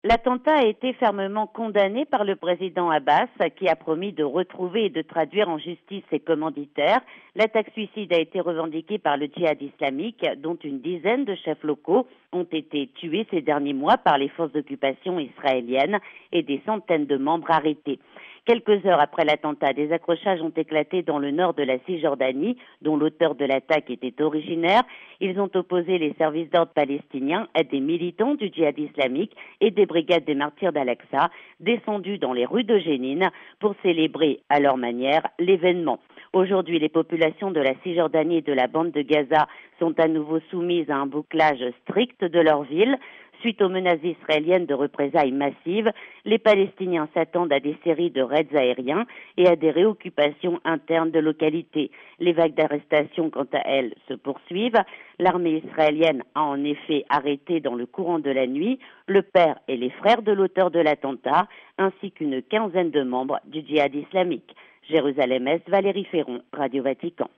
L'attentat a été fermement condamné par le président Abbas, qui a promis de retrouver et de traduire en justice ses commanditaires. L'attaque suicide a été revendiquée par le djihad islamique, dont une dizaine de chefs locaux ont été tués ces derniers mois par les forces d'occupation israéliennes et des centaines de membres arrêtés. Quelques heures après l'attentat, des accrochages ont éclaté dans le nord de la Cisjordanie, dont l'auteur de l'attaque était originaire. Ils ont opposé les services d'ordre palestiniens à des militants du djihad islamique et des brigades des martyrs d'Al-Aqsa, descendus dans les rues de Jénine pour célébrer à leur manière l'événement. Aujourd'hui, les populations de la Cisjordanie et de la bande de Gaza sont à nouveau soumises à un bouclage strict de leur ville. Suite aux menaces israéliennes de représailles massives, les Palestiniens s'attendent à des séries de raids aériens et à des réoccupations internes de localités. Les vagues d'arrestations, quant à elles, se poursuivent. L'armée israélienne a en effet arrêté dans le courant de la nuit le père et les frères de l'auteur de l'attentat, ainsi qu'une quinzaine de membres du djihad islamique. Jérusalem-Est, Valérie Ferron, Radio Vatican.